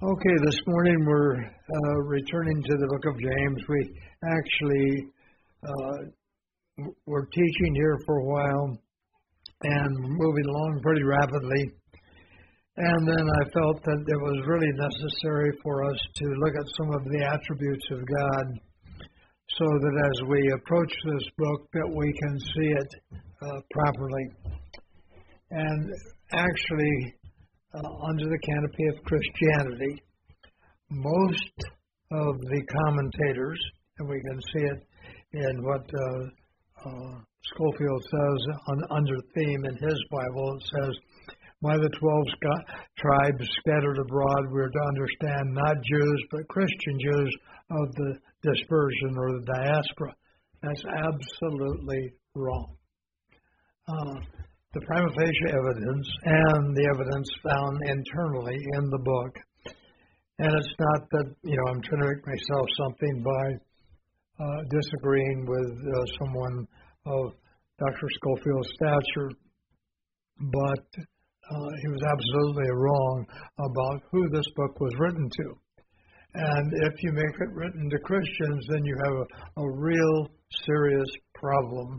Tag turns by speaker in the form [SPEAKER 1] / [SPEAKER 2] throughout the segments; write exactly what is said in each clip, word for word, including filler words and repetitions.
[SPEAKER 1] Okay, this morning we're uh, returning to the book of James. We actually uh, were teaching here for a while and moving along pretty rapidly. And then I felt that it was really necessary for us to look at some of the attributes of God so that as we approach this book that we can see it uh, properly. And actually, Uh, under the canopy of Christianity, most of the commentators, and we can see it in what uh, uh, Scofield says on, under theme in his Bible, it says, by the twelve sc- tribes scattered abroad, we're to understand not Jews, but Christian Jews of the dispersion or the diaspora. That's absolutely wrong. Uh, The prima facie evidence and the evidence found internally in the book. And it's not that, you know, I'm trying to make myself something by uh, disagreeing with uh, someone of Doctor Scofield's stature, but uh, he was absolutely wrong about who this book was written to. And if you make it written to Christians, then you have a, a real serious problem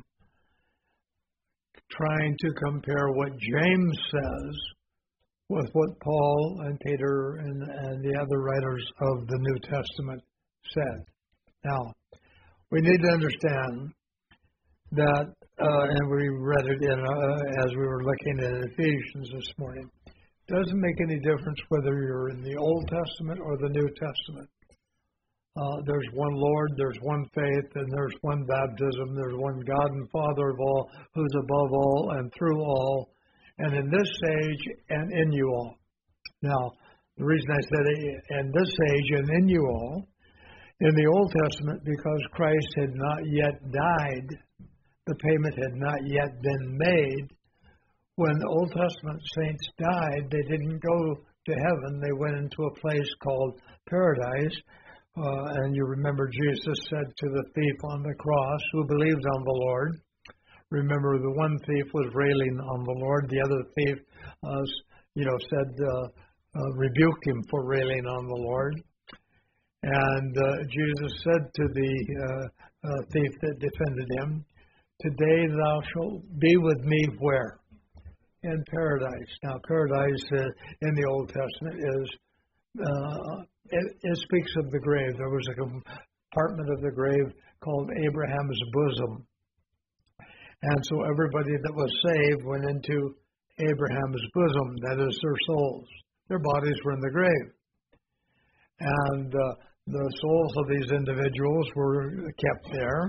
[SPEAKER 1] trying to compare what James says with what Paul and Peter and, and the other writers of the New Testament said. Now, we need to understand that, uh, and we read it in, uh, as we were looking at Ephesians this morning, it doesn't make any difference whether you're in the Old Testament or the New Testament. Uh, there's one Lord, there's one faith, and there's one baptism. There's one God and Father of all, who's above all and through all, and in this age and in you all. Now, the reason I said in this age and in you all, in the Old Testament, because Christ had not yet died, the payment had not yet been made. When the Old Testament saints died, they didn't go to heaven. They went into a place called paradise. Uh, and you remember Jesus said to the thief on the cross who believed on the Lord. Remember, the one thief was railing on the Lord. The other thief, uh, you know, said, uh, uh, rebuke him for railing on the Lord. And uh, Jesus said to the uh, uh, thief that defended him, today thou shalt be with me where? In paradise. Now, paradise uh, in the Old Testament is Uh, it, it speaks of the grave. There was a compartment of the grave called Abraham's bosom. And so everybody that was saved went into Abraham's bosom, that is their souls. Their bodies were in the grave. And uh, the souls of these individuals were kept there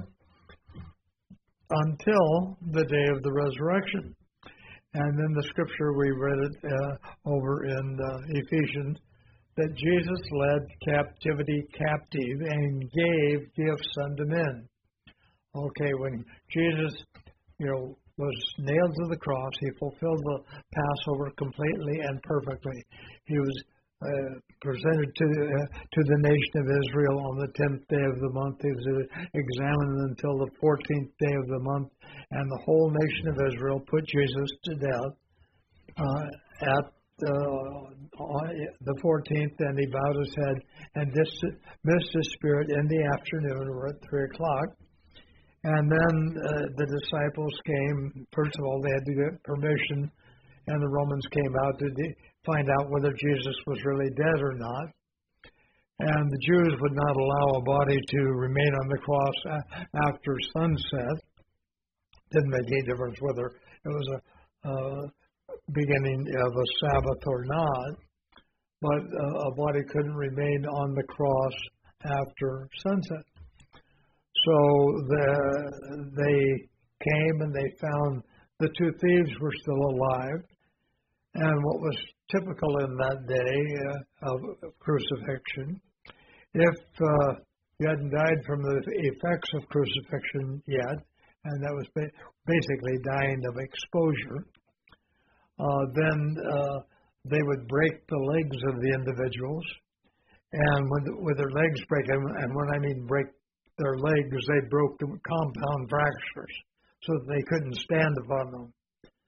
[SPEAKER 1] until the day of the resurrection. And then the scripture, we read it uh, over in uh, Ephesians, that Jesus led captivity captive and gave gifts unto men. Okay, when Jesus, you know, was nailed to the cross, he fulfilled the Passover completely and perfectly. He was uh, presented to uh, to the nation of Israel on the tenth day of the month. He was examined until the fourteenth day of the month, and the whole nation of Israel put Jesus to death uh, at Uh, on the fourteenth, and he bowed his head and missed his spirit in the afternoon, or at three o'clock. And then uh, the disciples came. First of all, they had to get permission, and the Romans came out to de- find out whether Jesus was really dead or not. And the Jews would not allow a body to remain on the cross a- after sunset. Didn't make any difference whether it was a uh, beginning of a Sabbath or not, but uh, a body couldn't remain on the cross after sunset. So the, they came and they found the two thieves were still alive. And what was typical in that day uh, of crucifixion, if uh, you hadn't died from the effects of crucifixion yet, and that was ba- basically dying of exposure, Uh, then uh, they would break the legs of the individuals, and with, with their legs breaking, and when I mean break their legs, they broke the compound fractures so that they couldn't stand upon them.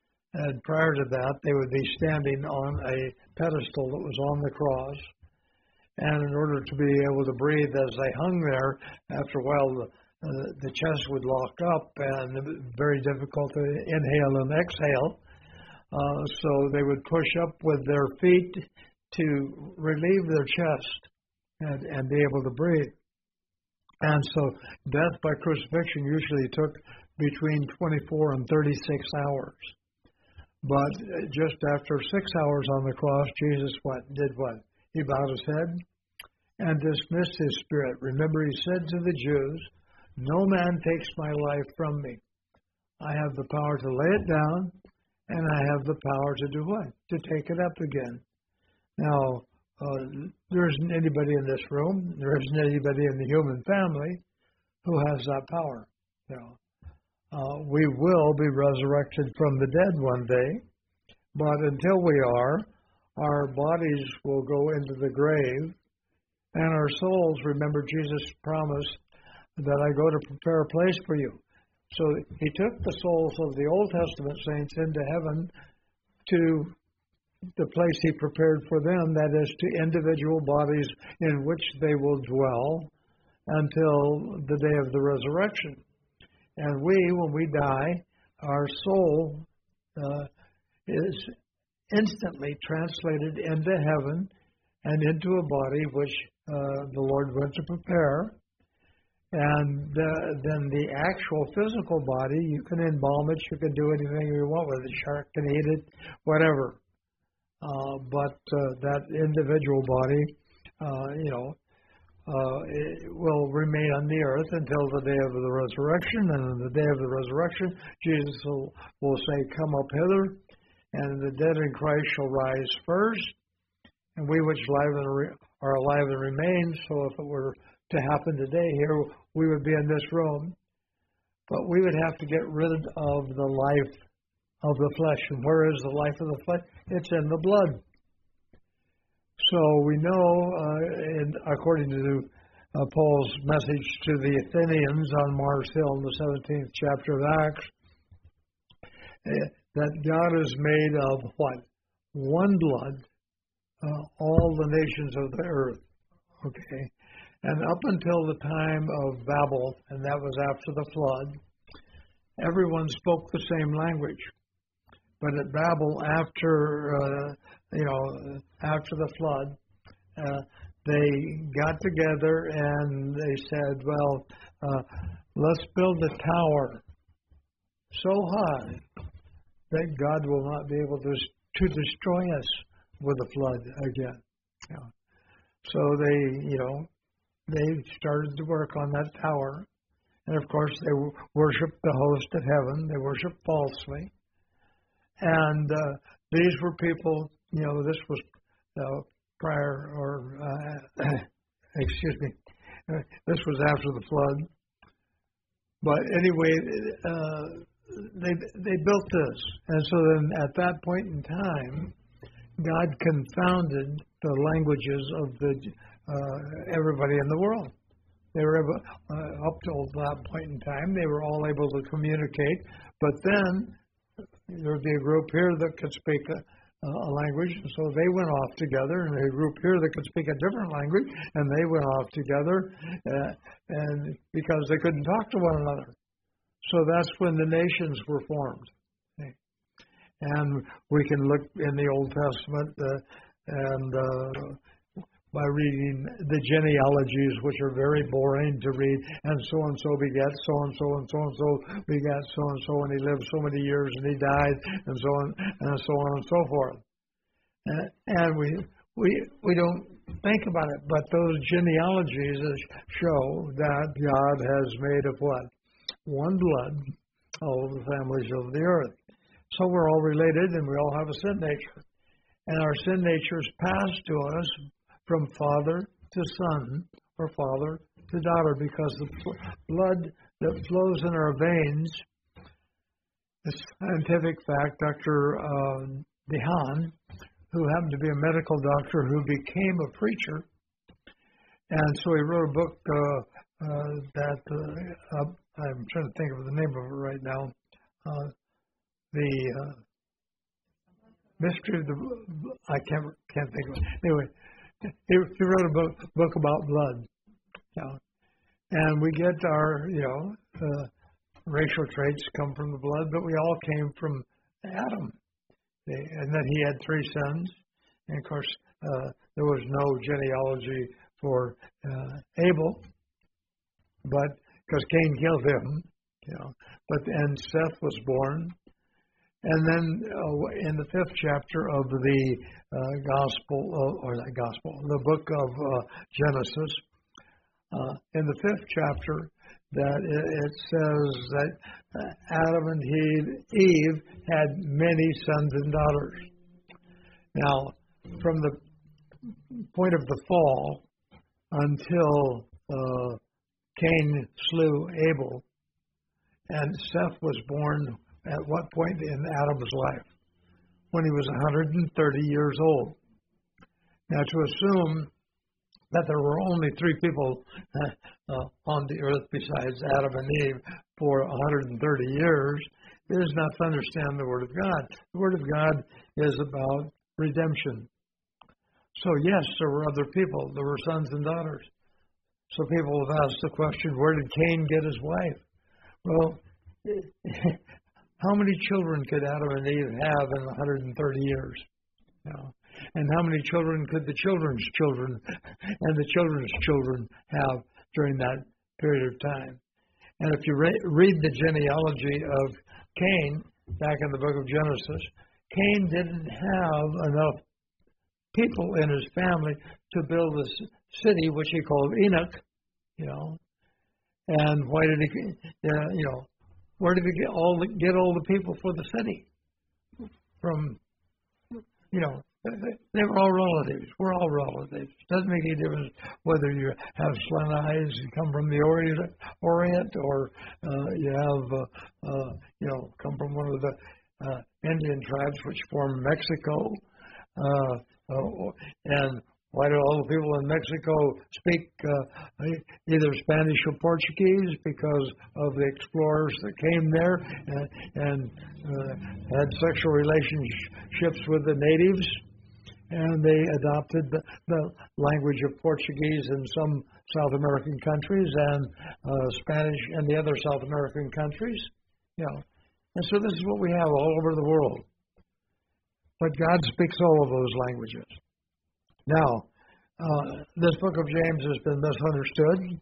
[SPEAKER 1] And prior to that, they would be standing on a pedestal that was on the cross, And in order to be able to breathe as they hung there, after a while the, uh, the chest would lock up and it was very difficult to inhale and exhale. Uh, so they would push up with their feet to relieve their chest and, and be able to breathe. And so death by crucifixion usually took between twenty-four and thirty-six hours. But just after six hours on the cross, Jesus what did what? He bowed his head and dismissed his spirit. Remember, he said to the Jews, "No man takes my life from me. I have the power to lay it down, and I have the power to do what? To take it up again." Now, uh, there isn't anybody in this room, there isn't anybody in the human family who has that power. You know, uh, we will be resurrected from the dead one day, but until we are, our bodies will go into the grave, and our souls, remember Jesus promised that I go to prepare a place for you. So he took the souls of the Old Testament saints into heaven to the place he prepared for them, that is, to individual bodies in which they will dwell until the day of the resurrection. And we, when we die, our soul uh, is instantly translated into heaven and into a body which uh, the Lord went to prepare. And uh, then the actual physical body, you can embalm it, you can do anything you want with it. Shark can eat it, whatever. Uh, but uh, that individual body, uh, you know, uh, it will remain on the earth until the day of the resurrection. And on the day of the resurrection, Jesus will, will say, "Come up hither," and the dead in Christ shall rise first, and we which live and re- are alive and remain. So if it were to happen today here, we would be in this room, but we would have to get rid of the life of the flesh. And where is the life of the flesh? It's in the blood. So we know, uh, in, according to uh, Paul's message to the Athenians on Mars Hill in the seventeenth chapter of Acts, uh, that God is made of what? One blood, uh, all the nations of the earth. Okay? And up until the time of Babel, and that was after the flood, everyone spoke the same language. But at Babel, after uh, you know, after the flood, uh, they got together and they said, "Well, uh, let's build a tower so high that God will not be able to to destroy us with a flood again." You know. So they, you know. They started to work on that tower. And, of course, they worshiped the host of heaven. They worshiped falsely. And uh, these were people, you know, this was uh, prior, or, uh, excuse me, uh, this was after the flood. But anyway, uh, they, they built this. And so then at that point in time, God confounded the languages of the Uh, everybody in the world. They were able, uh, up till that point in time, they were all able to communicate. But then there would be a group here that could speak a, a language, and so they went off together, and a group here that could speak a different language, and they went off together, uh, and because they couldn't talk to one another. So that's when the nations were formed. Okay. And we can look in the Old Testament uh, and uh, by reading the genealogies, which are very boring to read, and so-and-so begat so-and-so, and so-and-so begat so-and-so, and he lived so many years, and he died, and so on, and so on and so forth. And, and we we we don't think about it, but those genealogies show that God has made of what? One blood, all the families of the earth. So we're all related, and we all have a sin nature. And our sin nature is passed to us from father to son, or father to daughter, because the blood that flows in our veins, a scientific fact, Doctor Uh, Dehan, who happened to be a medical doctor who became a preacher, and so he wrote a book uh, uh, that, uh, uh, I'm trying to think of the name of it right now, uh, the uh, mystery of the, I can't, can't think of it. Anyway, he, he wrote a book, book about blood. You know, and we get our, you know, uh, racial traits come from the blood, but we all came from Adam. And then he had three sons. And, of course, uh, there was no genealogy for uh, Abel, but because Cain killed him, you know. But and Seth was born. And then uh, in the fifth chapter of the uh, gospel, uh, or not gospel, the book of uh, Genesis, uh, in the fifth chapter, that it, it says that Adam and Eve, Eve had many sons and daughters. Now, from the point of the fall until uh, Cain slew Abel, and Seth was born at what point in Adam's life? When he was one hundred thirty years old. Now, to assume that there were only three people uh, uh, on the earth besides Adam and Eve for one hundred thirty years is not to understand the Word of God. The Word of God is about redemption. So, yes, there were other people. There were sons and daughters. So people have asked the question, where did Cain get his wife? Well, how many children could Adam and Eve have in one hundred thirty years? You know? And how many children could the children's children and the children's children have during that period of time? And if you re- read the genealogy of Cain, back in the book of Genesis, Cain didn't have enough people in his family to build a city, which he called Enoch, you know. And why did he, uh, you know, where did he get all the, get all the people for the city? From, you know, they were all relatives. We're all relatives. Doesn't make any difference whether you have slant eyes and come from the Orient, Orient or uh, you have, uh, uh, you know, come from one of the uh, Indian tribes which form Mexico. Uh, uh, and why do all the people in Mexico speak uh, either Spanish or Portuguese? Because of the explorers that came there and, and uh, had sexual relationships with the natives. And they adopted the, the language of Portuguese in some South American countries and uh, Spanish in the other South American countries. You know. And so this is what we have all over the world. But God speaks all of those languages. Now, uh, this book of James has been misunderstood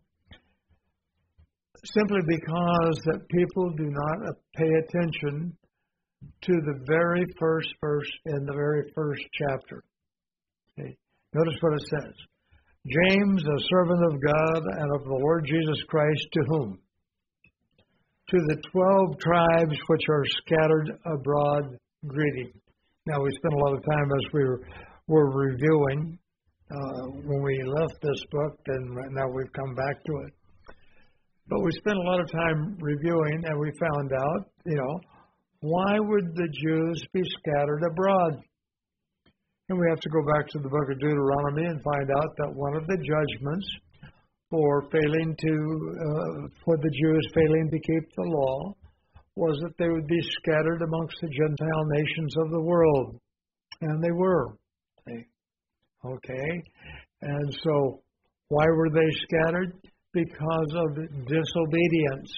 [SPEAKER 1] simply because that people do not pay attention to the very first verse in the very first chapter. Okay. Notice what it says. James, a servant of God and of the Lord Jesus Christ, to whom? To the twelve tribes which are scattered abroad, greeting. Now, we spent a lot of time as we were, were reviewing uh, when we left this book, and now we've come back to it. But we spent a lot of time reviewing, and we found out, you know, why would the Jews be scattered abroad? And we have to go back to the book of Deuteronomy and find out that one of the judgments for failing to, uh, for the Jews failing to keep the law was that they would be scattered amongst the Gentile nations of the world. And they were. Okay? And so, why were they scattered? Because of disobedience.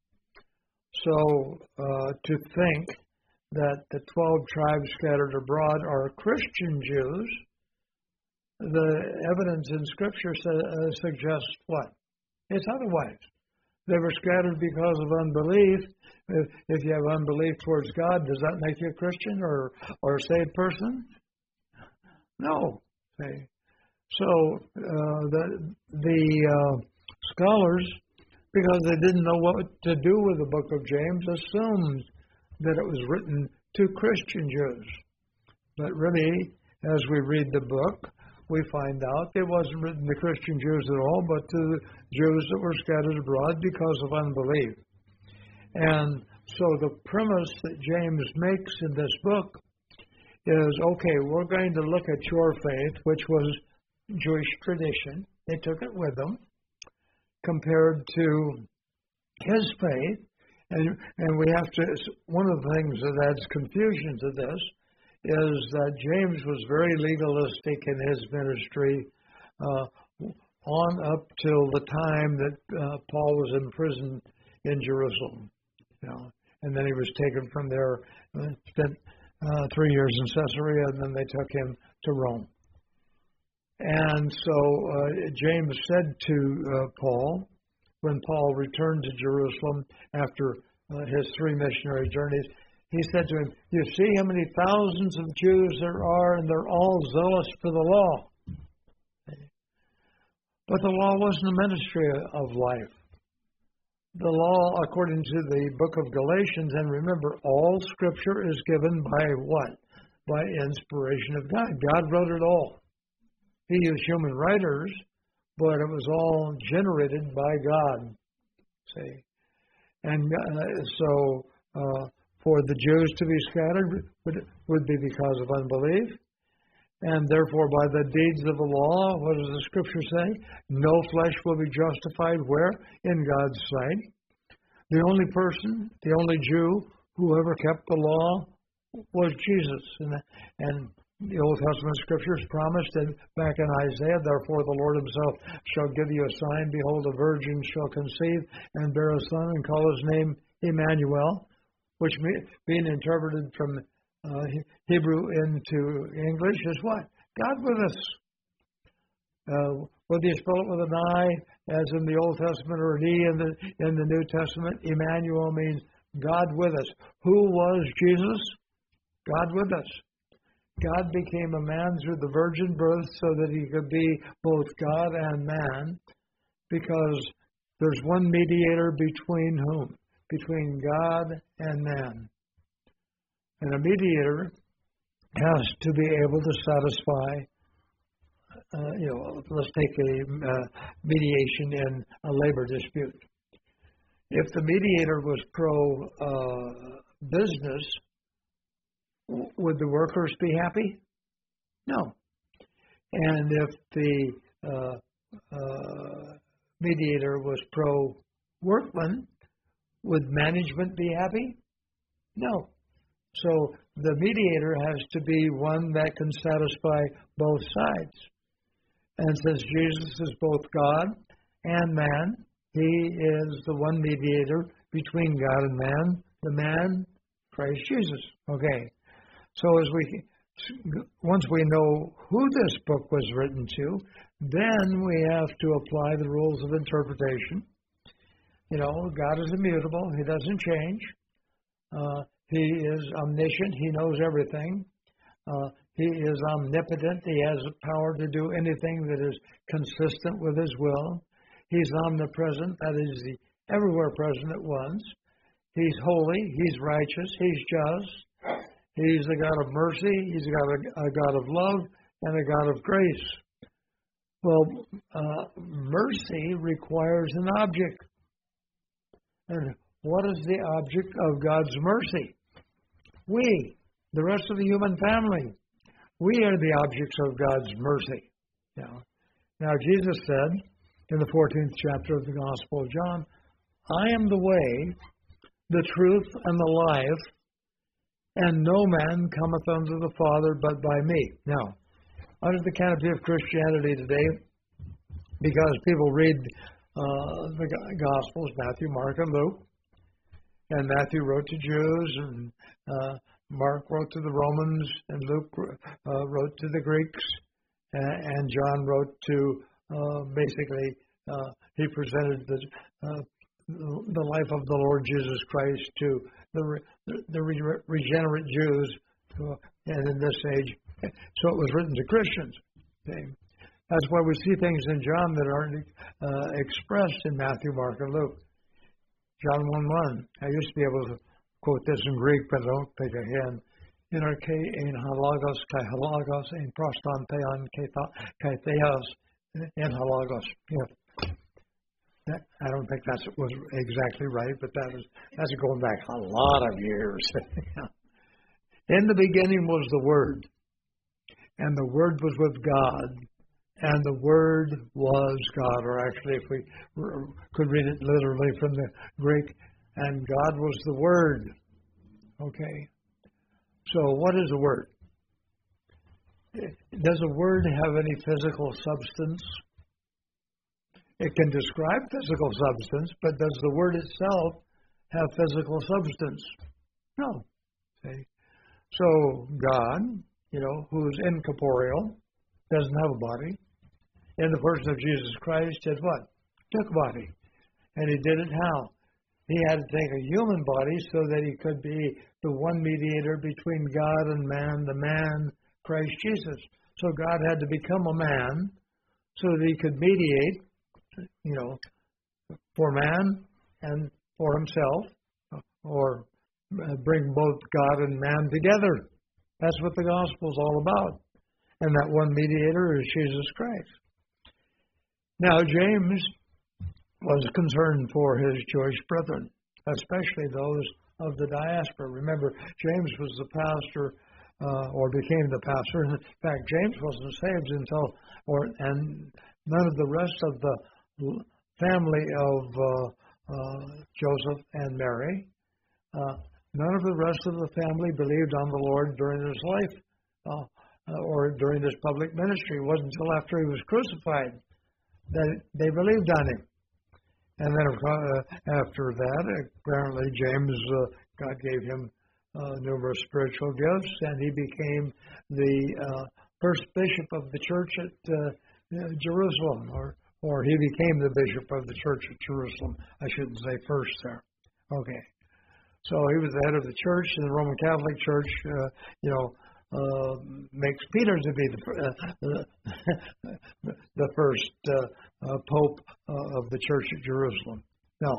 [SPEAKER 1] So, uh, to think that the twelve tribes scattered abroad are Christian Jews, the evidence in Scripture su- uh, suggests what? It's otherwise. They were scattered because of unbelief. If, if you have unbelief towards God, does that make you a Christian or, or a saved person? No. Okay. So uh, the, the uh, scholars, because they didn't know what to do with the book of James, assumed that it was written to Christian Jews. But really, as we read the book, we find out it wasn't written to Christian Jews at all, but to the Jews that were scattered abroad because of unbelief. And so the premise that James makes in this book is, okay, we're going to look at your faith, which was Jewish tradition. They took it with them, compared to his faith. And, and we have to, one of the things that adds confusion to this is that James was very legalistic in his ministry uh, on up till the time that uh, Paul was imprisoned in Jerusalem. You know, and then he was taken from there, uh, spent uh, three years in Caesarea, and then they took him to Rome. And so uh, James said to uh, Paul, when Paul returned to Jerusalem after uh, his three missionary journeys, he said to him, "You see how many thousands of Jews there are, and they're all zealous for the law." But the law wasn't a ministry of life. The law, according to the book of Galatians, and remember, all Scripture is given by what? By inspiration of God. God wrote it all. He used human writers, but it was all generated by God. See? And uh, so uh, for the Jews to be scattered would, would be because of unbelief. And therefore, by the deeds of the law, what does the Scripture say? No flesh will be justified where? In God's sight. The only person, the only Jew who ever kept the law was Jesus. And, and the Old Testament Scriptures promised that back in Isaiah, "Therefore the Lord himself shall give you a sign. Behold, a virgin shall conceive and bear a son and call his name Emmanuel," which being interpreted from Uh, Hebrew into English is what? God with us. Uh, whether you spell it with an I, as in the Old Testament, or an E in the in the New Testament, Emmanuel means God with us. Who was Jesus? God with us. God became a man through the virgin birth so that he could be both God and man, because there's one mediator between whom? Between God and man. And a mediator has to be able to satisfy, uh, you know, let's take a uh, mediation in a labor dispute. If the mediator was pro-business, uh, would the workers be happy? No. And if the uh, uh, mediator was pro-workman, would management be happy? No. So the mediator has to be one that can satisfy both sides. And since Jesus is both God and man, he is the one mediator between God and man, the man, Christ Jesus. Okay. So as we, once we know who this book was written to, then we have to apply the rules of interpretation. You know, God is immutable. He doesn't change. Uh, He is omniscient. He knows everything. Uh, he is omnipotent. He has the power to do anything that is consistent with his will. He's omnipresent. That is, the everywhere present at once. He's holy. He's righteous. He's just. He's a God of mercy. He's a God of, a God of love and a God of grace. Well, uh, mercy requires an object. And what is the object of God's mercy? We, the rest of the human family, we are the objects of God's mercy. Now, now Jesus said in the fourteenth chapter of the Gospel of John, "I am the way, the truth, and the life, and no man cometh unto the Father but by me." Now, under the canopy of Christianity today, because people read uh, the Gospels, Matthew, Mark, and Luke, and Matthew wrote to Jews, and uh, Mark wrote to the Romans, and Luke uh, wrote to the Greeks, and, and John wrote to, uh, basically, uh, he presented the, uh, the life of the Lord Jesus Christ to the, the re- regenerate Jews, uh, and in this age, so it was written to Christians. Okay? That's why we see things in John that aren't uh, expressed in Matthew, Mark, and Luke. John one one. I used to be able to quote this in Greek, but I don't think I can. In arche ein halagos kai halagos ein proston theon kai theos in halagos. Yeah. That, I don't think that was exactly right, but that is that's going back a lot of years. In the beginning was the Word, and the Word was with God, and the Word was God, or actually if we could read it literally from the Greek, and God was the Word. Okay. So what is the Word? Does a word have any physical substance? It can describe physical substance, but does the word itself have physical substance? No. See? So God, you know, who's incorporeal, doesn't have a body. In the person of Jesus Christ, did what? Took a body. And he did it how? He had to take a human body so that he could be the one mediator between God and man, the man, Christ Jesus. So God had to become a man so that he could mediate, you know, for man and for himself, or bring both God and man together. That's what the gospel is all about. And that one mediator is Jesus Christ. Now, James was concerned for his Jewish brethren, especially those of the diaspora. Remember, James was the pastor, uh, or became the pastor. In fact, James wasn't saved until, or and none of the rest of the family of uh, uh, Joseph and Mary, uh, none of the rest of the family believed on the Lord during his life, uh, or during his public ministry. It wasn't until after he was crucified that they believed on him. And then uh, after that, apparently James, uh, God gave him uh, numerous spiritual gifts, and he became the uh, first bishop of the church at uh, Jerusalem, or or he became the bishop of the church at Jerusalem. I shouldn't say first there. Okay. So he was the head of the church, and the Roman Catholic Church, uh, you know, uh, makes Peter to be the uh, the first uh, uh, pope uh, of the church at Jerusalem. No,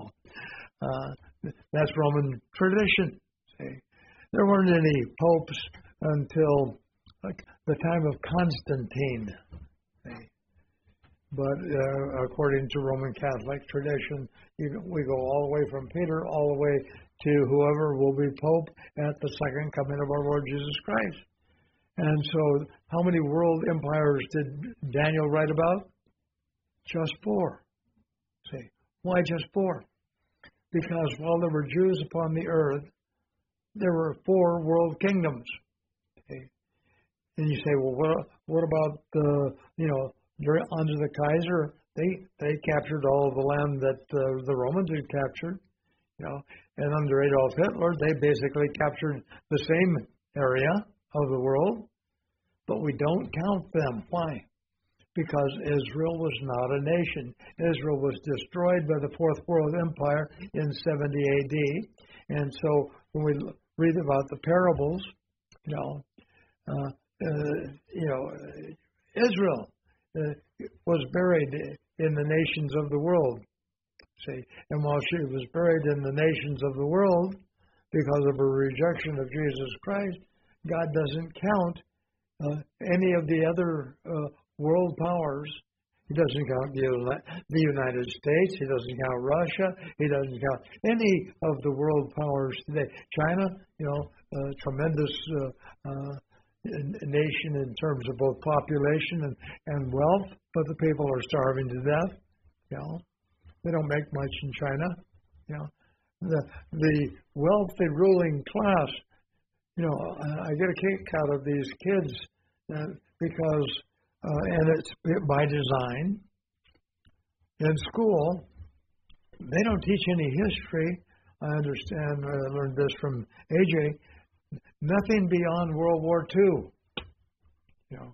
[SPEAKER 1] uh, that's Roman tradition. See? There weren't any popes until like, the time of Constantine. See? But uh, according to Roman Catholic tradition, you, we go all the way from Peter all the way to whoever will be pope at the second coming of our Lord Jesus Christ. And so, how many world empires did Daniel write about? Just four. See, why just four? Because while there were Jews upon the earth, there were four world kingdoms. Okay. And you say, well, what, what about the, you know, under the Kaiser? They they captured all of the land that uh, the Romans had captured, you know. And under Adolf Hitler, they basically captured the same area of the world, but we don't count them. Why? Because Israel was not a nation. Israel was destroyed by the Fourth World Empire in seventy A D. And so when we read about the parables, you know, uh, uh, you know, Israel uh, was buried in the nations of the world. See, and while she was buried in the nations of the world because of her rejection of Jesus Christ, God doesn't count uh, any of the other uh, world powers. He doesn't count the, the United States. He doesn't count Russia. He doesn't count any of the world powers today. China, you know, a tremendous uh, uh, nation in terms of both population and, and wealth, but the people are starving to death. You know, they don't make much in China. You know, the the wealthy ruling class. You know, I get a kick out of these kids uh, because, uh, and it's by design. In school, they don't teach any history. I understand. I learned this from A J. Nothing beyond World War Two. You know,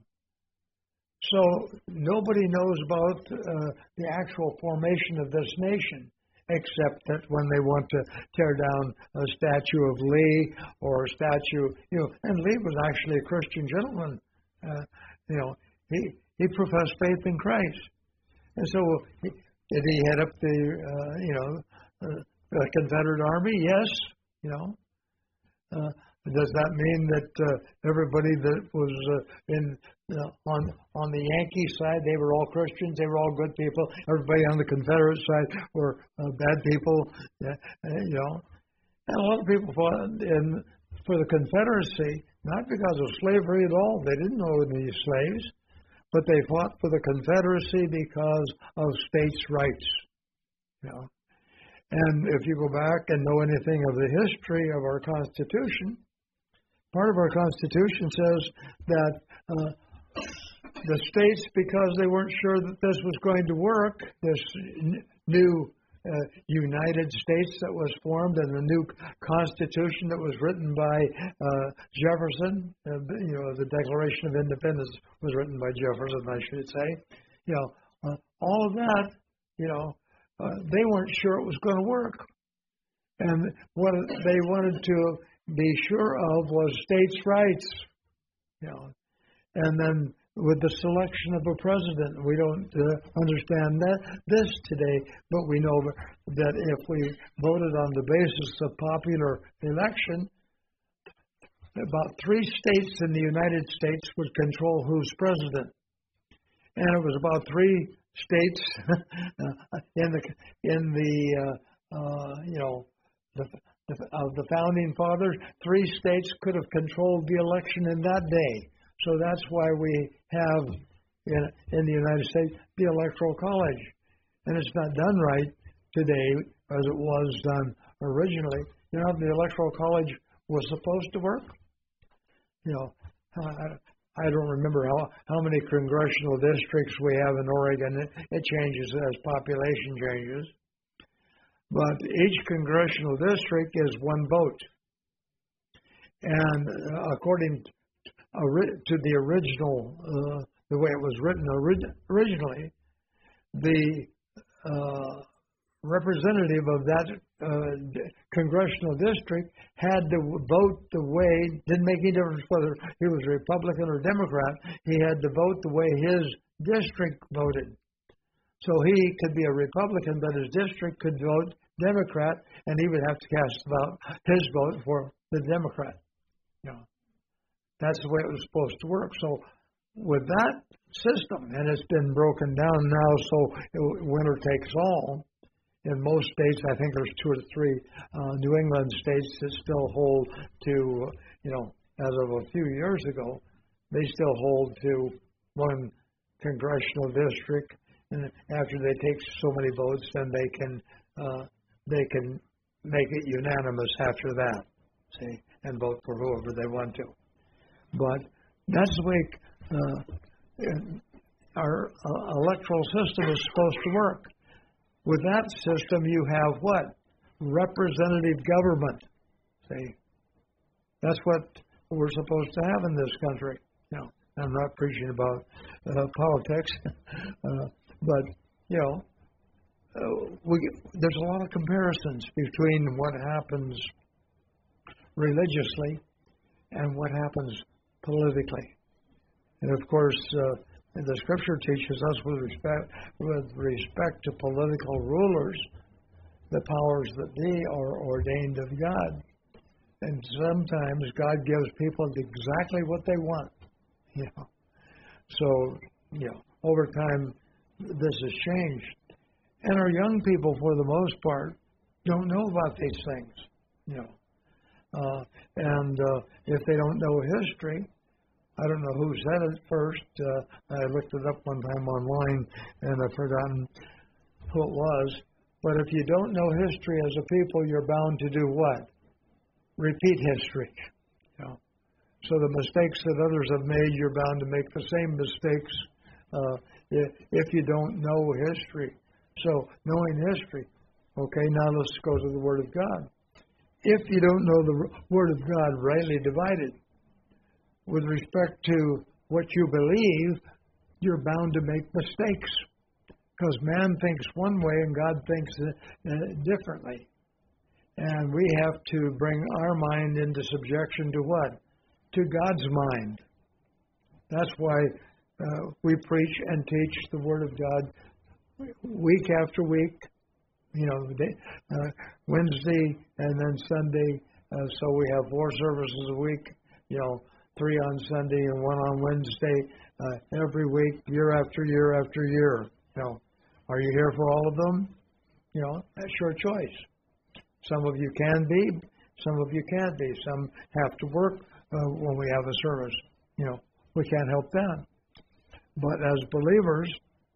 [SPEAKER 1] so nobody knows about uh, the actual formation of this nation, except that when they want to tear down a statue of Lee or a statue, you know, and Lee was actually a Christian gentleman. Uh, you know, he he professed faith in Christ, and so he, did he head up the uh, you know uh, the Confederate Army? Yes, you know. Uh, Does that mean that uh, everybody that was uh, in uh, on on the Yankee side, they were all Christians, they were all good people? Everybody on the Confederate side were uh, bad people, uh, you know. And a lot of people fought in for the Confederacy, not because of slavery at all. They didn't own any slaves, but they fought for the Confederacy because of states' rights, you know. And if you go back and know anything of the history of our Constitution, part of our Constitution says that uh, the states, because they weren't sure that this was going to work, this n- new uh, United States that was formed and the new Constitution that was written by uh, Jefferson, uh, you know, the Declaration of Independence was written by Jefferson, I should say. You know, uh, all of that, you know, uh, they weren't sure it was going to work. And what they wanted to be sure of was states' rights, you know. And then with the selection of a president, we don't uh, understand that this today, but we know that if we voted on the basis of popular election, about three states in the United States would control who's president. And it was about three states in the in the uh, uh, you know the, the, of the founding fathers. Three states could have controlled the election in that day. So that's why we have in in the United States the Electoral College, and it's not done right today as it was done originally. You know how the Electoral College was supposed to work? You know. Uh, I don't remember how, how many congressional districts we have in Oregon. It, it changes as population changes. But each congressional district is one vote. And uh, according to the original, uh, the way it was written ori- originally, the uh, representative of that uh, congressional district had to vote the way, didn't make any difference whether he was Republican or Democrat, he had to vote the way his district voted. So he could be a Republican, but his district could vote Democrat, and he would have to cast about his vote for the Democrat. You know, that's the way it was supposed to work. So with that system, and it's been broken down now, so it, winner takes all. In most states, I think there's two or three uh, New England states that still hold to, you know, as of a few years ago, they still hold to one congressional district, and after they take so many votes, then they can uh, they can make it unanimous after that, see, and vote for whoever they want to. But that's the way uh, our uh, electoral system is supposed to work. With that system, you have what? Representative government. See, that's what we're supposed to have in this country. You know, I'm not preaching about uh, politics, uh, but you know, uh, we there's a lot of comparisons between what happens religiously and what happens politically, and of course. Uh, And the Scripture teaches us with respect, with respect to political rulers, the powers that be are ordained of God. And sometimes God gives people exactly what they want. You know. So, you know, over time, this has changed. And our young people, for the most part, don't know about these things. You know. Uh, and uh, if they don't know history, I don't know who said it first. Uh, I looked it up one time online, and I've forgotten who it was. But if you don't know history as a people, you're bound to do what? Repeat history. You know? So the mistakes that others have made, you're bound to make the same mistakes uh, if you don't know history. So knowing history. Okay, now let's go to the Word of God. If you don't know the Word of God rightly divided, with respect to what you believe, you're bound to make mistakes. Because man thinks one way and God thinks uh, differently. And we have to bring our mind into subjection to what? To God's mind. That's why uh, we preach and teach the Word of God week after week. You know, uh, Wednesday and then Sunday. Uh, so we have four services a week. You know, three on Sunday and one on Wednesday, uh, every week, year after year after year. You know, are you here for all of them? You know, that's your choice. Some of you can be, some of you can't be. Some have to work uh, when we have a service. You know, we can't help that. But as believers,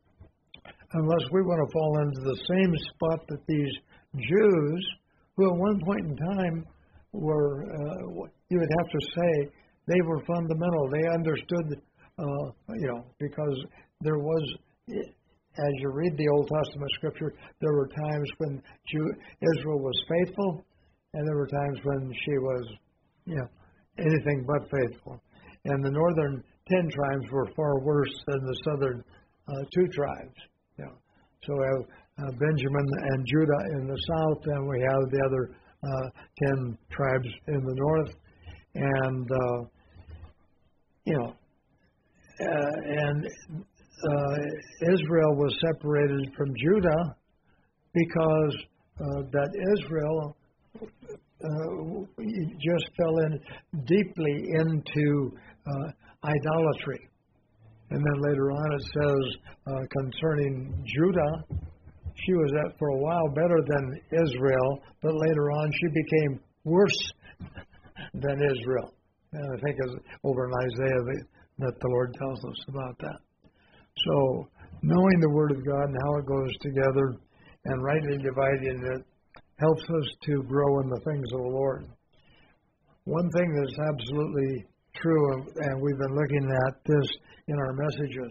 [SPEAKER 1] unless we want to fall into the same spot that these Jews, who at one point in time were, uh, you would have to say, they were fundamental. They understood uh, you know, because there was, as you read the Old Testament scripture, there were times when Jew, Israel was faithful, and there were times when she was, you know, anything but faithful. And the northern ten tribes were far worse than the southern uh, two tribes. You know. So we have uh, Benjamin and Judah in the south, and we have the other uh, ten tribes in the north. And, uh, you know, uh, and uh, Israel was separated from Judah because uh, that Israel uh, just fell in deeply into uh, idolatry. And then later on it says uh, concerning Judah, she was at for a while better than Israel, but later on she became worse than Israel. And I think it's over in Isaiah that, that the Lord tells us about that. So knowing the Word of God and how it goes together and rightly dividing it helps us to grow in the things of the Lord. One thing that's absolutely true, and we've been looking at this in our messages,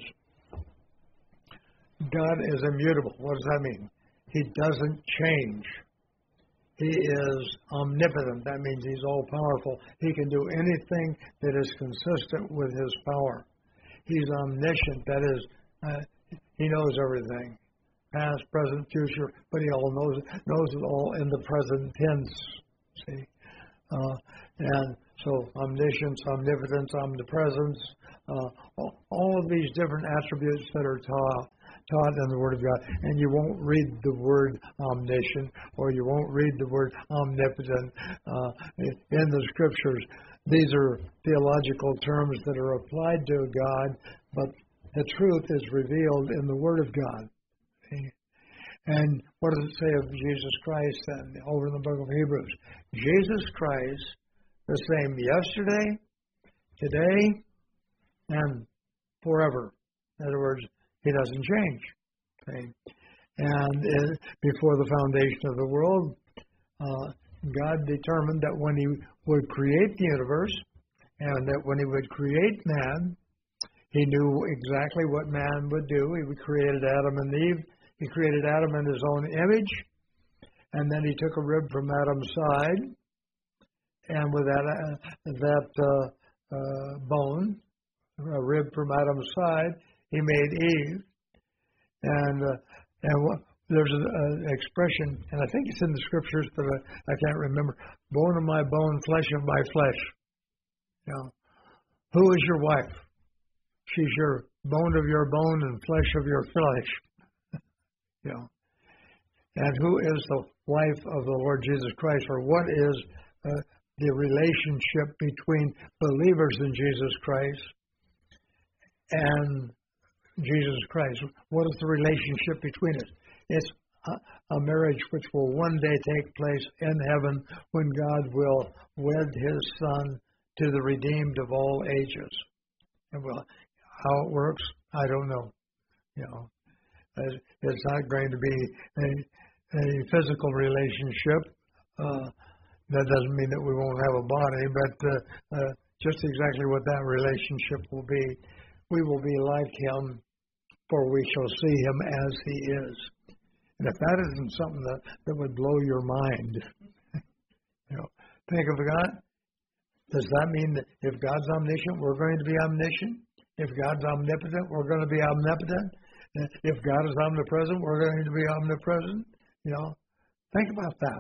[SPEAKER 1] God is immutable. What does that mean? He doesn't change. He is omnipotent. That means he's all-powerful. He can do anything that is consistent with his power. He's omniscient. That is, uh, he knows everything, past, present, future, but he all knows knows it all in the present tense. See, uh, and so omniscience, omnipotence, omnipresence, uh, all, all of these different attributes that are taught. taught in the Word of God, and you won't read the word omniscient or you won't read the word omnipotent uh, in the Scriptures. These are theological terms that are applied to God, but the truth is revealed in the Word of God. Okay? And what does it say of Jesus Christ then over in the book of Hebrews? Jesus Christ, the same yesterday, today, and forever. In other words, he doesn't change. Okay? And it, before the foundation of the world, uh, God determined that when he would create the universe and that when he would create man, he knew exactly what man would do. He created Adam and Eve. He created Adam in his own image. And then he took a rib from Adam's side. And with that, uh, that uh, uh, bone, a rib from Adam's side, he made Eve, and uh, and what, there's an expression, and I think it's in the Scriptures, but I, I can't remember. Bone of my bone, flesh of my flesh. You know, who is your wife? She's your bone of your bone and flesh of your flesh. You know, and who is the wife of the Lord Jesus Christ, or what is uh, the relationship between believers in Jesus Christ and Jesus Christ? What is the relationship between us? It's a, a marriage which will one day take place in heaven when God will wed his Son to the redeemed of all ages. And well, how it works, I don't know. You know, it's not going to be a, a physical relationship. Uh, that doesn't mean that we won't have a body, but uh, uh, just exactly what that relationship will be. We will be like him, for we shall see him as he is. And if that isn't something that, that would blow your mind, you know, think of God. Does that mean that if God's omniscient, we're going to be omniscient? If God's omnipotent, we're going to be omnipotent? If God is omnipresent, we're going to be omnipresent? You know, think about that.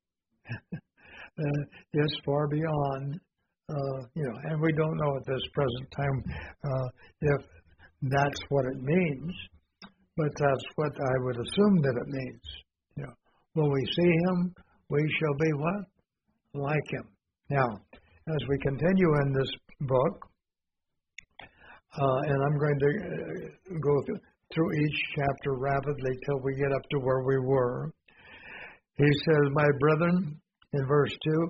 [SPEAKER 1] uh, it's far beyond. Uh, you know, and we don't know at this present time uh, if that's what it means, but that's what I would assume that it means. You know, when we see him, we shall be what? Like him. Now, as we continue in this book, uh, and I'm going to uh, go th- through each chapter rapidly till we get up to where we were. He says, my brethren, in verse two,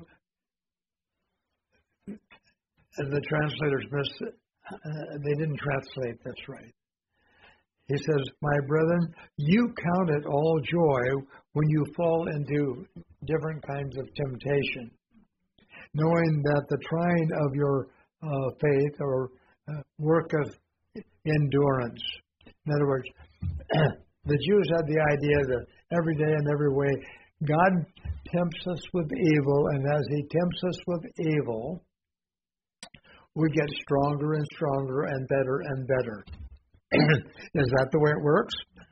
[SPEAKER 1] and the translators missed it. Uh, they didn't translate this right. He says, my brethren, you count it all joy when you fall into different kinds of temptation, knowing that the trying of your uh, faith or uh, worketh endurance. In other words, the Jews had the idea that every day and every way, God tempts us with evil, and as He tempts us with evil, we get stronger and stronger and better and better. Is that the way it works?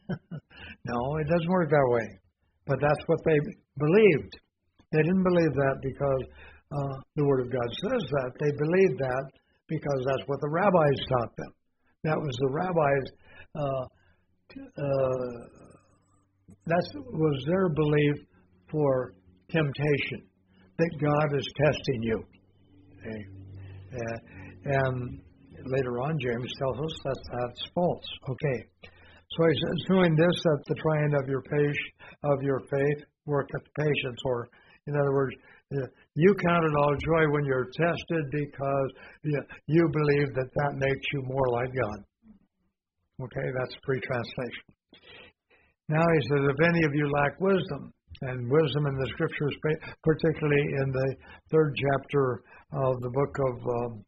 [SPEAKER 1] No, it doesn't work that way. But that's what they believed. They didn't believe that because uh, the Word of God says that. They believed that because that's what the rabbis taught them. That was the rabbis' uh, uh, that was their belief for temptation, that God is testing you. Okay. Uh, and later on, James tells us that that's false. Okay. So he says, doing this, that the trying of your patience, of your faith worketh patience, or in other words, uh, you count it all joy when you're tested because you, you believe that that makes you more like God. Okay, that's free translation. Now he says, if any of you lack wisdom, and wisdom in the Scriptures, particularly in the third chapter of the book of, um,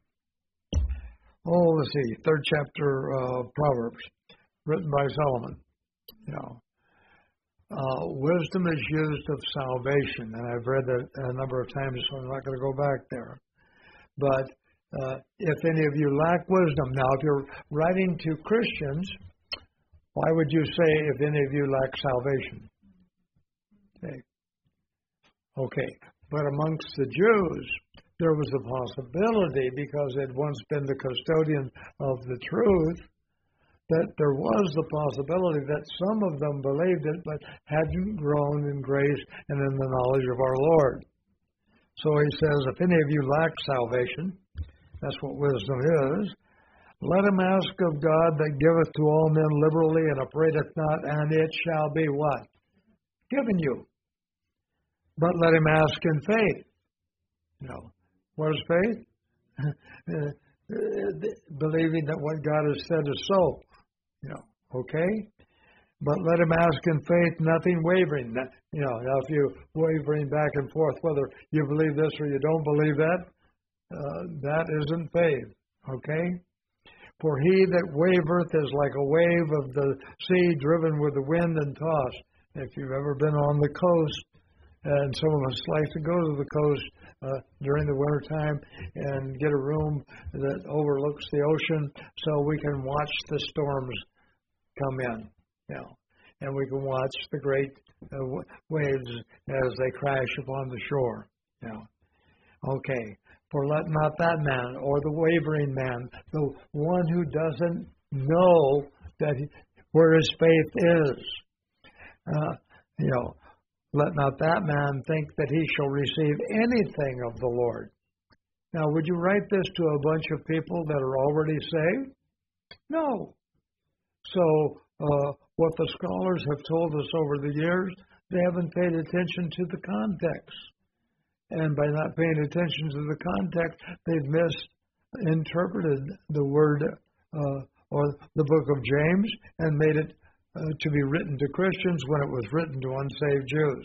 [SPEAKER 1] oh, let's see, third chapter of Proverbs, written by Solomon. You know, uh, wisdom is used of salvation, and I've read that a number of times, so I'm not going to go back there. But uh, if any of you lack wisdom, now if you're writing to Christians, why would you say if any of you lack salvation? Okay. Okay. But amongst the Jews, there was a possibility, because they'd once been the custodian of the truth, that there was the possibility that some of them believed it but hadn't grown in grace and in the knowledge of our Lord. So he says, if any of you lack salvation, that's what wisdom is, let him ask of God that giveth to all men liberally and upbraideth not, and it shall be what? Given you. But let him ask in faith. You know, what is faith? Believing that what God has said is so. You know, okay? But let him ask in faith, nothing wavering. You know, now if you're wavering back and forth, whether you believe this or you don't believe that, uh, that isn't faith. Okay? For he that wavereth is like a wave of the sea driven with the wind and tossed. If you've ever been on the coast, and some of us like to go to the coast uh, during the wintertime and get a room that overlooks the ocean so we can watch the storms come in, you know, and we can watch the great uh, w- waves as they crash upon the shore, you know. Okay, for let not that man, or the wavering man, the one who doesn't know that he, where his faith is, uh, you know, let not that man think that he shall receive anything of the Lord. Now, would you write this to a bunch of people that are already saved? No. So, uh, what the scholars have told us over the years, they haven't paid attention to the context. And by not paying attention to the context, they've misinterpreted the word uh, or the book of James and made it Uh, to be written to Christians when it was written to unsaved Jews.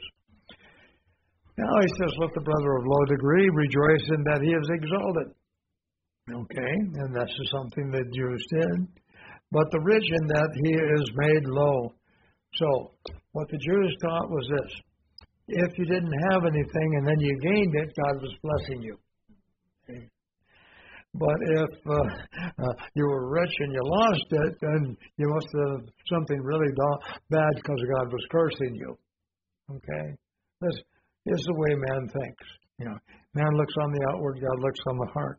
[SPEAKER 1] Now he says, let the brother of low degree rejoice in that he is exalted. Okay, and that's something that Jews did. But the rich in that he is made low. So, what the Jews taught was this. If you didn't have anything and then you gained it, God was blessing you. Okay. But if uh, uh, you were rich and you lost it, then you must have something really do- bad because God was cursing you. Okay? This is the way man thinks. You know, man looks on the outward, God looks on the heart.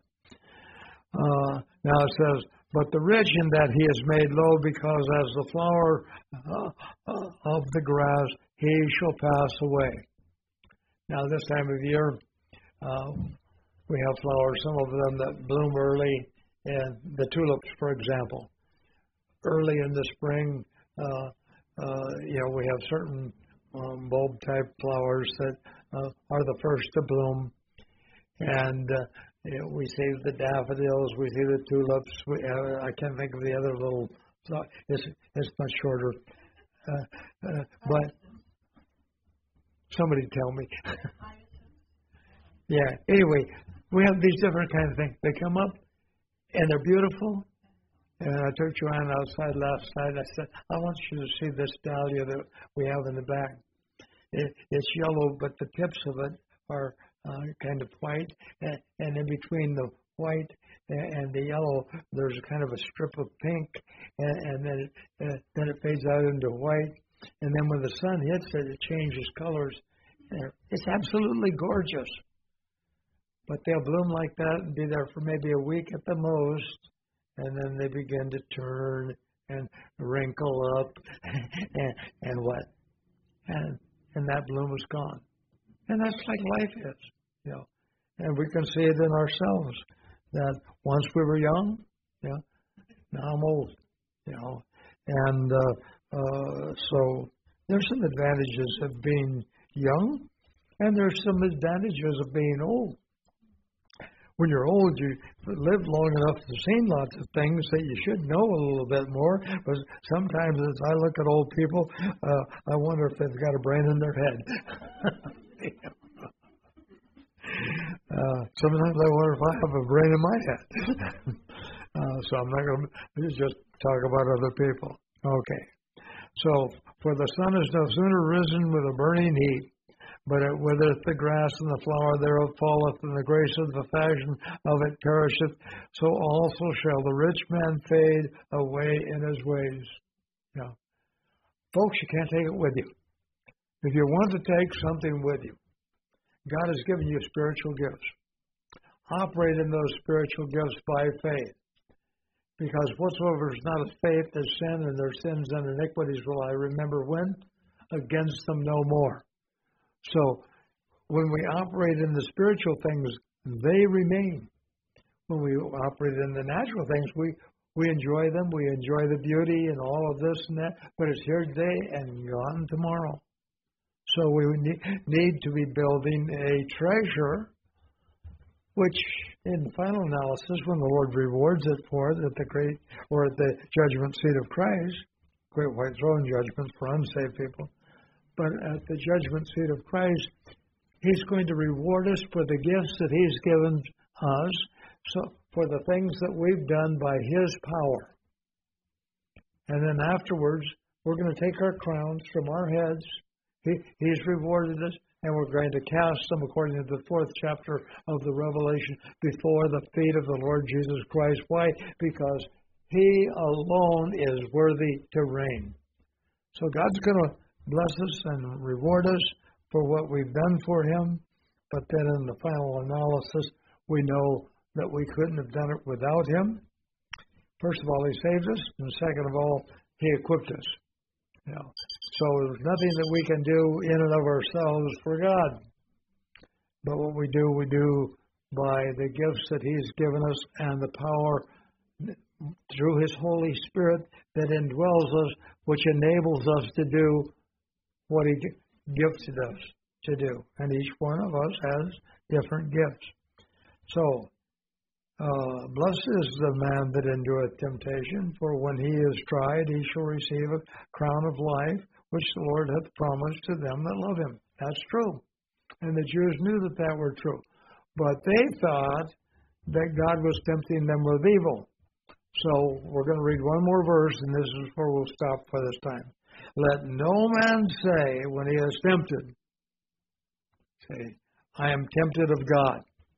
[SPEAKER 1] Uh, now it says, but the rich in that he is made low, because as the flower uh, uh, of the grass, he shall pass away. Now this time of year, uh, we have flowers, some of them that bloom early, and the tulips, for example. Early in the spring, uh, uh, you know, we have certain um, bulb-type flowers that uh, are the first to bloom. And uh, you know, we see the daffodils, we see the tulips. We, uh, I can't think of the other little, it's, it's much shorter. Uh, uh, but somebody tell me. Yeah, anyway, we have these different kinds of things. They come up and they're beautiful. And I took Joanne outside last night. I said, I want you to see this dahlia that we have in the back. It, it's yellow, but the tips of it are uh, kind of white, and, and in between the white and, and the yellow, there's kind of a strip of pink, and, and then it, uh, then it fades out into white. And then when the sun hits it, it changes colors. It's absolutely gorgeous. But they'll bloom like that and be there for maybe a week at the most, and then they begin to turn and wrinkle up and, and what? And and that bloom is gone. And that's like life is, you know. And we can see it in ourselves that once we were young, you know, now I'm old, you know. And uh, uh, so there's some advantages of being young, and there's some advantages of being old. When you're old, you live long enough to see lots of things that you should know a little bit more. But sometimes as I look at old people, uh, I wonder if they've got a brain in their head. uh, sometimes I wonder if I have a brain in my head. uh, so I'm not going to just talk about other people. Okay. So, for the sun is no sooner risen with a burning heat, but it withereth the grass, and the flower thereof falleth, and the grace of the fashion of it perisheth. So also shall the rich man fade away in his ways. Yeah. Folks, you can't take it with you. If you want to take something with you, God has given you spiritual gifts. Operate in those spiritual gifts by faith. Because whatsoever is not of faith is sin, and their sins and iniquities will I remember when? Against them no more. So, when we operate in the spiritual things, they remain. When we operate in the natural things, we, we enjoy them, we enjoy the beauty and all of this and that, but it's here today and gone tomorrow. So we need to be building a treasure, which in final analysis, when the Lord rewards it for it at the great, or at the judgment seat of Christ, great white throne judgment for unsaved people, but at the judgment seat of Christ, He's going to reward us for the gifts that He's given us, so for the things that we've done by His power. And then afterwards, we're going to take our crowns from our heads. He, he's rewarded us, and we're going to cast them, according to the fourth chapter of the Revelation, before the feet of the Lord Jesus Christ. Why? Because He alone is worthy to reign. So God's going to bless us and reward us for what we've done for Him, but then in the final analysis, we know that we couldn't have done it without Him. First of all, He saved us, and second of all, He equipped us. You know, so there's nothing that we can do in and of ourselves for God. But what we do, we do by the gifts that He's given us and the power through His Holy Spirit that indwells us, which enables us to do what He gifted us to do. And each one of us has different gifts. So, Uh, blessed is the man that endureth temptation, for when he is tried, he shall receive a crown of life, which the Lord hath promised to them that love Him. That's true. And the Jews knew that that were true. But they thought that God was tempting them with evil. So we're going to read one more verse, and this is where we'll stop for this time. Let no man say when he is tempted, say, I am tempted of God.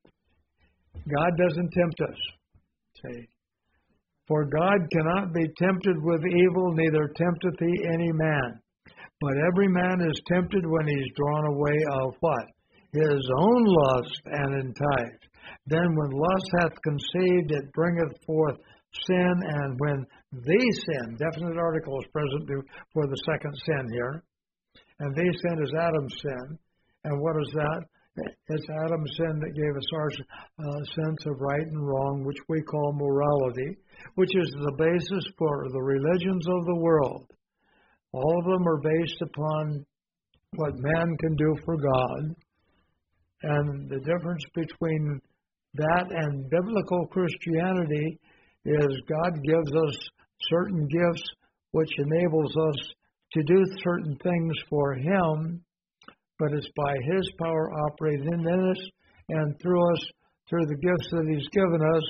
[SPEAKER 1] God doesn't tempt us. See? For God cannot be tempted with evil, neither tempteth He any man. But every man is tempted when he's drawn away of what? His own lust and enticed. Then when lust hath conceived, it bringeth forth sin, and when the sin, definite article is present for the second sin here, and the sin is Adam's sin. And what is that? It's Adam's sin that gave us our uh, sense of right and wrong, which we call morality, which is the basis for the religions of the world. All of them are based upon what man can do for God. And the difference between that and biblical Christianity is God gives us certain gifts which enables us to do certain things for Him, but it's by His power operating in us and through us, through the gifts that He's given us,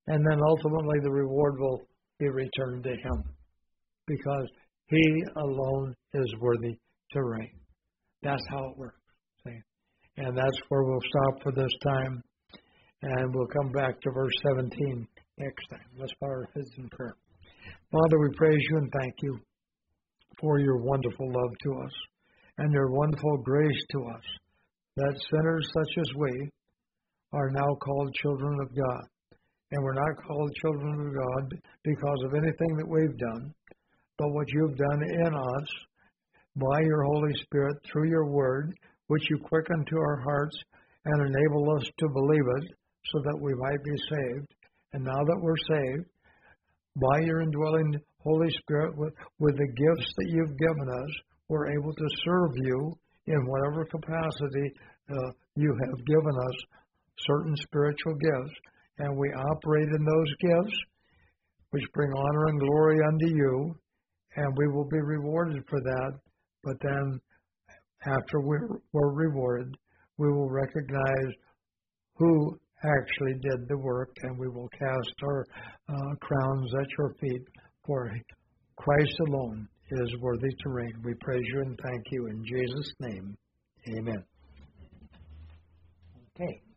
[SPEAKER 1] And then ultimately the reward will be returned to him, because he alone is worthy to reign. That's how it works. See? And that's where we'll stop for this time. And we'll come back to verse seventeen next time. Let's bow our heads in prayer. Father, we praise you and thank you for your wonderful love to us and your wonderful grace to us, that sinners such as we are now called children of God. And we're not called children of God because of anything that we've done, but what you've done in us by your Holy Spirit through your word, which you quicken to our hearts and enable us to believe it so that we might be saved. And now that we're saved, by your indwelling Holy Spirit, with, with the gifts that you've given us, we're able to serve you in whatever capacity uh, you have given us certain spiritual gifts. And we operate in those gifts, which bring honor and glory unto you, and we will be rewarded for that. But then, after we're, we're rewarded, we will recognize who actually did the work, and we will cast our uh, crowns at your feet, for Christ alone is worthy to reign. We praise you and thank you in Jesus' name. Amen. Okay.